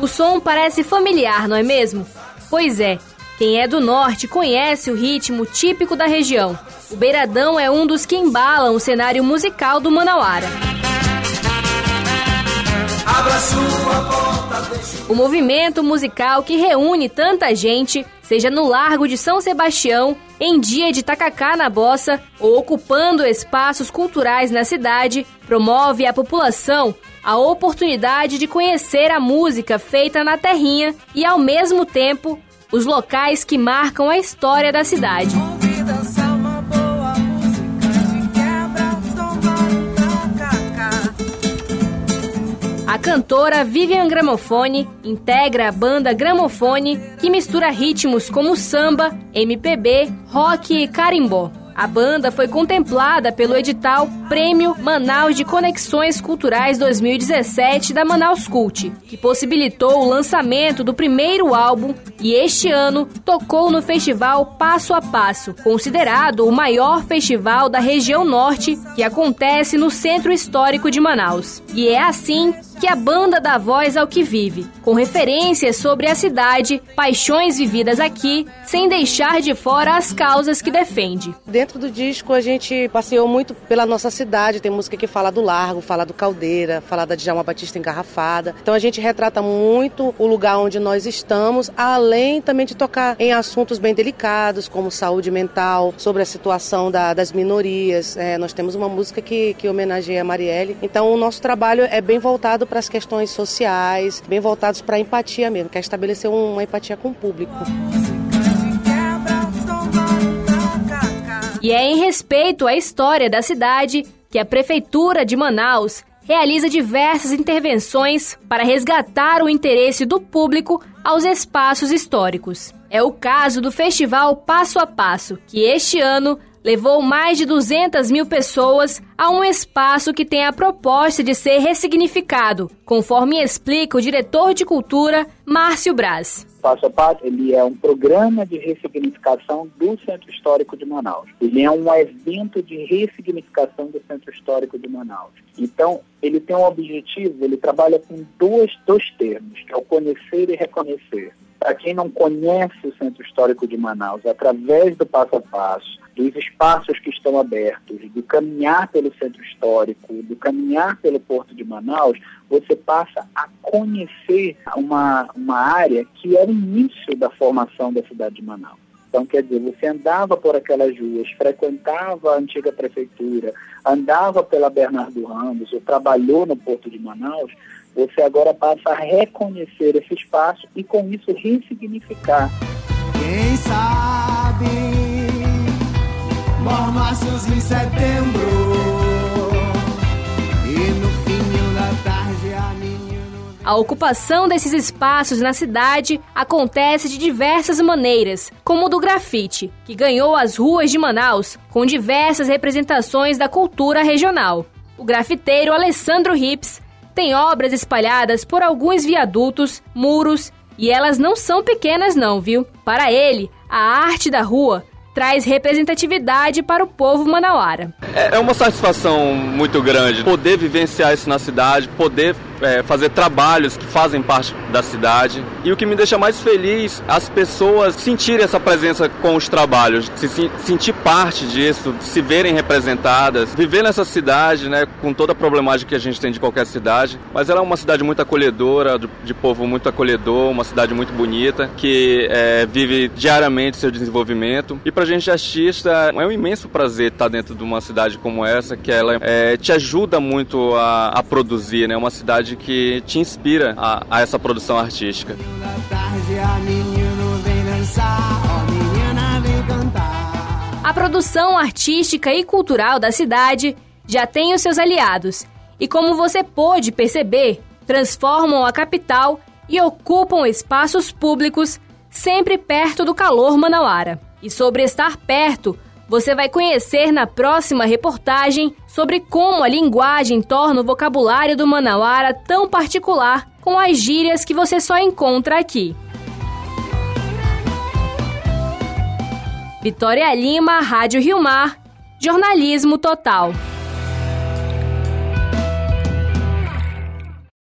som parece familiar, não é mesmo? Pois é, quem é do norte conhece o ritmo típico da região. O beiradão é um dos que embalam o cenário musical do Manauara. O movimento musical que reúne tanta gente, seja no Largo de São Sebastião, em dia de tacacá na bossa ou ocupando espaços culturais na cidade, promove à população a oportunidade de conhecer a música feita na terrinha e, ao mesmo tempo, os locais que marcam a história da cidade. A cantora Vivian Gramofone integra a banda Gramofone, que mistura ritmos como samba, MPB, rock e carimbó. A banda foi contemplada pelo edital Prêmio Manaus de Conexões Culturais 2017 da Manaus Cult, que possibilitou o lançamento do primeiro álbum e este ano tocou no festival Passo a Passo, considerado o maior festival da região norte, que acontece no Centro Histórico de Manaus. E é assim que a banda dá voz ao que vive, com referências sobre a cidade, paixões vividas aqui, sem deixar de fora as causas que defende. Dentro do disco a gente passeou muito pela nossa cidade, tem música que fala do Largo, fala do Caldeira, fala da Djalma Batista engarrafada. Então a gente retrata muito o lugar onde nós estamos, além também de tocar em assuntos bem delicados, como saúde mental, sobre a situação das minorias. Nós temos uma música que homenageia a Marielle. Então o nosso trabalho é bem voltado para as questões sociais, bem voltados para a empatia mesmo, quer estabelecer uma empatia com o público. E é em respeito à história da cidade que a Prefeitura de Manaus realiza diversas intervenções para resgatar o interesse do público aos espaços históricos. É o caso do Festival Passo a Passo, que este ano levou mais de 200 mil pessoas a um espaço que tem a proposta de ser ressignificado, conforme explica o diretor de cultura, Márcio Braz. Passo a Passo, ele é um programa de ressignificação do Centro Histórico de Manaus. Ele é um evento de ressignificação do Centro Histórico de Manaus. Então, ele tem um objetivo, ele trabalha com dois termos, que é o conhecer e reconhecer. Para quem não conhece o Centro Histórico de Manaus, através do Passo a Passo, dos espaços que estão abertos, do caminhar pelo Centro Histórico, do caminhar pelo Porto de Manaus, você passa a conhecer uma área que é o início da formação da cidade de Manaus. Então, quer dizer, você andava por aquelas ruas, frequentava a antiga prefeitura, andava pela Bernardo Ramos, ou trabalhou no Porto de Manaus, você agora passa a reconhecer esse espaço e, com isso, ressignificar. Quem sabe, mormaços em setembro, e no fim da tarde a menina... A ocupação desses espaços na cidade acontece de diversas maneiras, como o do grafite, que ganhou as ruas de Manaus com diversas representações da cultura regional. O grafiteiro Alessandro Rips tem obras espalhadas por alguns viadutos, muros, e elas não são pequenas não, viu? Para ele, a arte da rua traz representatividade para o povo manauara. É uma satisfação muito grande poder vivenciar isso na cidade, poder fazer trabalhos que fazem parte da cidade. E o que me deixa mais feliz, as pessoas sentirem essa presença com os trabalhos, sentir parte disso, se verem representadas, viver nessa cidade, né, com toda a problemática que a gente tem de qualquer cidade. Mas ela é uma cidade muito acolhedora, de povo muito acolhedor, uma cidade muito bonita, que vive diariamente seu desenvolvimento. E pra gente artista, é um imenso prazer estar dentro de uma cidade como essa, que ela te ajuda muito a produzir, né? Uma cidade que te inspira a essa produção artística. A produção artística e cultural da cidade já tem os seus aliados e, como você pôde perceber, transformam a capital e ocupam espaços públicos sempre perto do calor manauara. E sobre estar perto, você vai conhecer na próxima reportagem sobre como a linguagem torna o vocabulário do manauara tão particular com as gírias que você só encontra aqui. Vitória Lima, Rádio Rio Mar, Jornalismo Total.